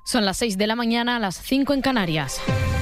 Son las 6 de la mañana, las 5 en Canarias.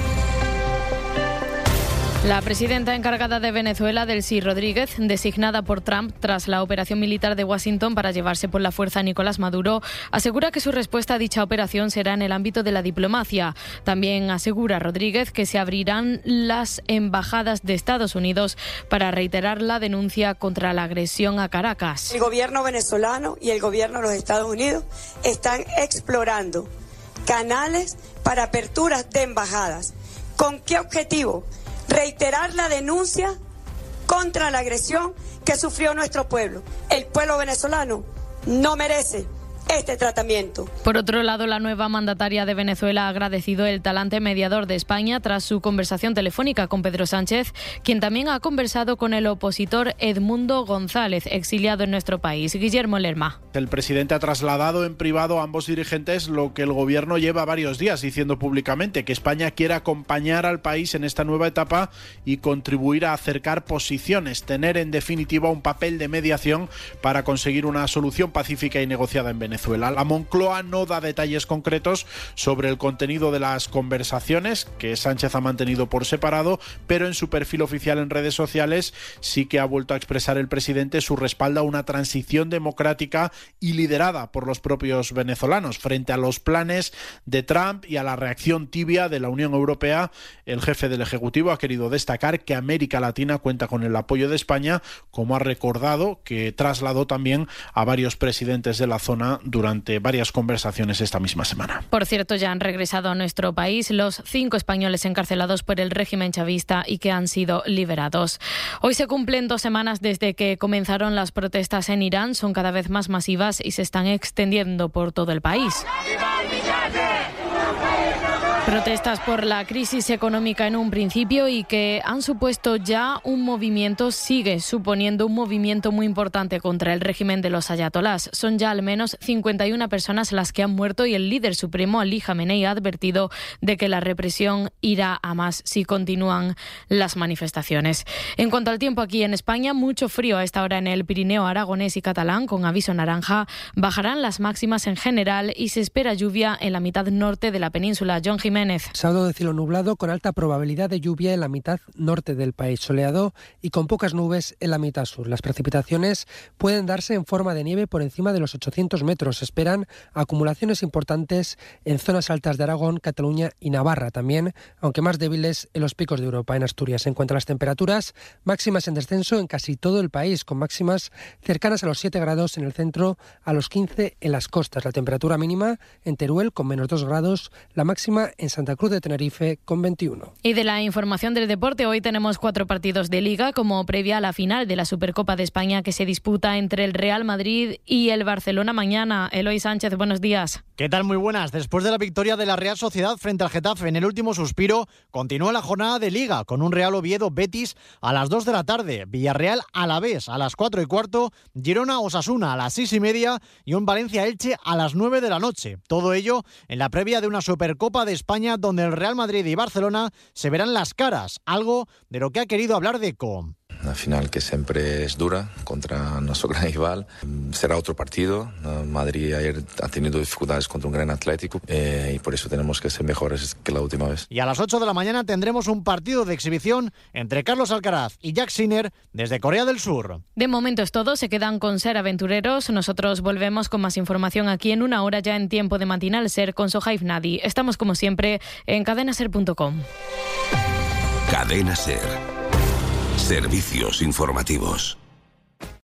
La presidenta encargada de Venezuela, Delcy Rodríguez, designada por Trump tras la operación militar de Washington para llevarse por la fuerza a Nicolás Maduro, asegura que su respuesta a dicha operación será en el ámbito de la diplomacia. También asegura Rodríguez que se abrirán las embajadas de Estados Unidos para reiterar la denuncia contra la agresión a Caracas. El gobierno venezolano y el gobierno de los Estados Unidos están explorando canales para aperturas de embajadas. ¿Con qué objetivo? Reiterar la denuncia contra la agresión que sufrió nuestro pueblo. El pueblo venezolano no merece este tratamiento. Por otro lado, la nueva mandataria de Venezuela ha agradecido el talante mediador de España tras su conversación telefónica con Pedro Sánchez, quien también ha conversado con el opositor Edmundo González, exiliado en nuestro país. Guillermo Lerma. El presidente ha trasladado en privado a ambos dirigentes lo que el gobierno lleva varios días diciendo públicamente, que España quiere acompañar al país en esta nueva etapa y contribuir a acercar posiciones, tener en definitiva un papel de mediación para conseguir una solución pacífica y negociada en Venezuela. La Moncloa no da detalles concretos sobre el contenido de las conversaciones que Sánchez ha mantenido por separado, pero en su perfil oficial en redes sociales sí que ha vuelto a expresar el presidente su respaldo a una transición democrática y liderada por los propios venezolanos. Frente a los planes de Trump y a la reacción tibia de la Unión Europea, el jefe del Ejecutivo ha querido destacar que América Latina cuenta con el apoyo de España, como ha recordado que trasladó también a varios presidentes de la zona durante varias conversaciones esta misma semana. Por cierto, ya han regresado a nuestro país los 5 españoles encarcelados por el régimen chavista y que han sido liberados. Hoy se cumplen 2 semanas desde que comenzaron las protestas en Irán. Son cada vez más masivas y se están extendiendo por todo el país. Protestas por la crisis económica en un principio y que han supuesto ya un movimiento, sigue suponiendo un movimiento muy importante contra el régimen de los ayatolás. Son ya al menos 51 personas las que han muerto y el líder supremo, Ali Jamenei, ha advertido de que la represión irá a más si continúan las manifestaciones. En cuanto al tiempo aquí en España, mucho frío a esta hora en el Pirineo aragonés y catalán con aviso naranja. Bajarán las máximas en general y se espera lluvia en la mitad norte de la península. John Jiménez. Sábado de cielo nublado con alta probabilidad de lluvia en la mitad norte del país, soleado y con pocas nubes en la mitad sur. Las precipitaciones pueden darse en forma de nieve por encima de los 800 metros. Se esperan acumulaciones importantes en zonas altas de Aragón, Cataluña y Navarra también, aunque más débiles en los picos de Europa, en Asturias. En cuanto a las temperaturas, máximas en descenso en casi todo el país, con máximas cercanas a los 7 grados en el centro, a los 15 en las costas. La temperatura mínima en Teruel con menos 2 grados, la máxima en Santa Cruz de Tenerife con 21. Y de la información del deporte, hoy tenemos 4 partidos de Liga como previa a la final de la Supercopa de España que se disputa entre el Real Madrid y el Barcelona mañana. Eloy Sánchez, buenos días. ¿Qué tal? Muy buenas. Después de la victoria de la Real Sociedad frente al Getafe en el último suspiro, continúa la jornada de Liga con un Real Oviedo Betis a las 2 de la tarde, Villarreal Alavés a las 4 y cuarto, Girona Osasuna a las 6 y media y un Valencia Elche a las 9 de la noche. Todo ello en la previa de una Supercopa de España donde el Real Madrid y Barcelona se verán las caras, algo de lo que ha querido hablar Deco. Una final que siempre es dura contra nuestro gran rival. Será otro partido. Madrid ayer ha tenido dificultades contra un gran Atlético y por eso tenemos que ser mejores que la última vez. Y a las 8 de la mañana tendremos un partido de exhibición entre Carlos Alcaraz y Jack Sinner desde Corea del Sur. De momento es todo. Se quedan con Ser Aventureros. Nosotros volvemos con más información aquí en una hora ya en tiempo de Matinal Ser con Sohaib Nadi. Estamos como siempre en cadenaser.com. Cadena Ser. Servicios informativos.